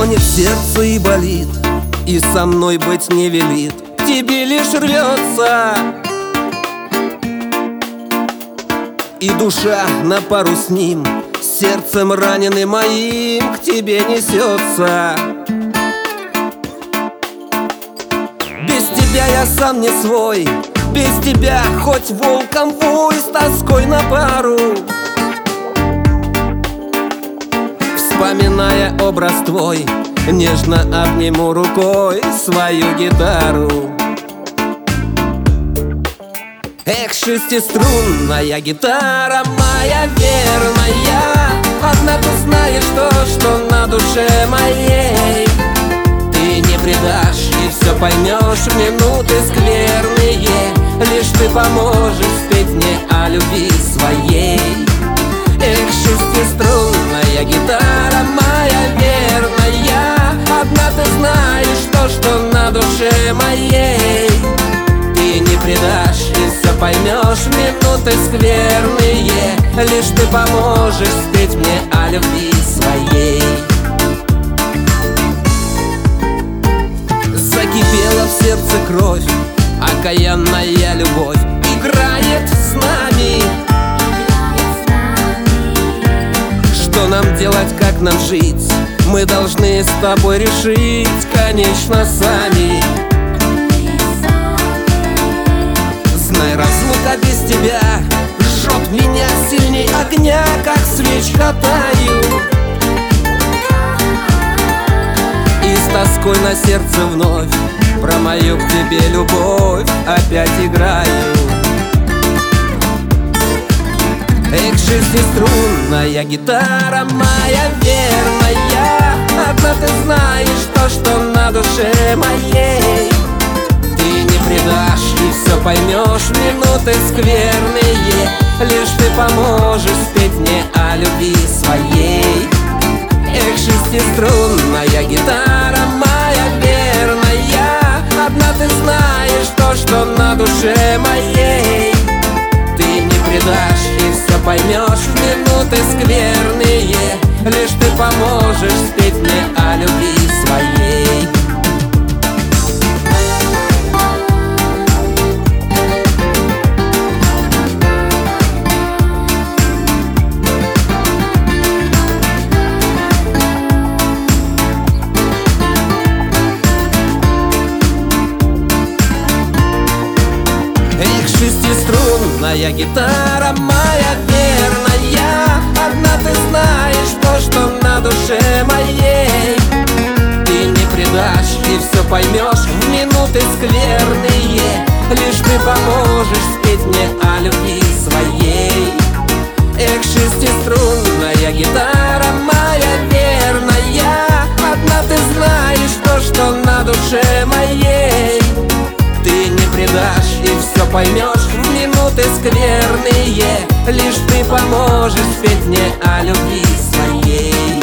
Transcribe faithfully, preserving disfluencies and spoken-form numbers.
стонет сердце и болит, и со мной быть не велит, к тебе лишь рвется. И душа на пару с ним, сердцем раненым моим, к тебе несется. Без тебя я сам не свой, без тебя хоть волком вой, с тоской на пару. Вспоминая образ твой, нежно обниму рукой свою гитару. Эх, шестиструнная гитара моя верная, одна ты знаешь то, что на душе моей. Ты не предашь и все поймешь в минуты скверные, лишь ты поможешь спеть мне о любви своей. Эх, шестиструнная гитара моя верная, одна ты знаешь то, что на душе моей. Ты не предашь и все поймешь в минуты скверные, лишь ты поможешь спеть мне о любви своей. Закипела в сердце кровь, окаянная любовь играет с нами. Что нам делать, как нам жить, мы должны с тобой решить, конечно, сами. Знай, разлука без тебя жжет меня сильней огня, как свечка таю. И с тоской на сердце вновь про мою к тебе любовь опять играю. Эх, шестиструнная гитара моя верная, одна ты знаешь то, что на душе моей. Ты не предашь и все поймешь в минуты скверные, лишь ты поможешь спеть мне о любви своей. Эх, шестиструнная гитара моя верная, одна ты знаешь то, что на душе моей. Ты не предашь и все поймешь в минуты скверные, лишь ты поможешь спеть мне о любви своей. Эх, шестиструнная гитара моя верная, одна ты знаешь то, что на душе моей. Ты не предашь и все поймешь в минуты скверные, лишь ты поможешь спеть мне о любви своей. Эх, шестиструнная гитара моя верная, одна ты знаешь то, что на душе моей. Ты не предашь и все поймешь в минуты скверные, лишь ты поможешь спеть мне о любви своей.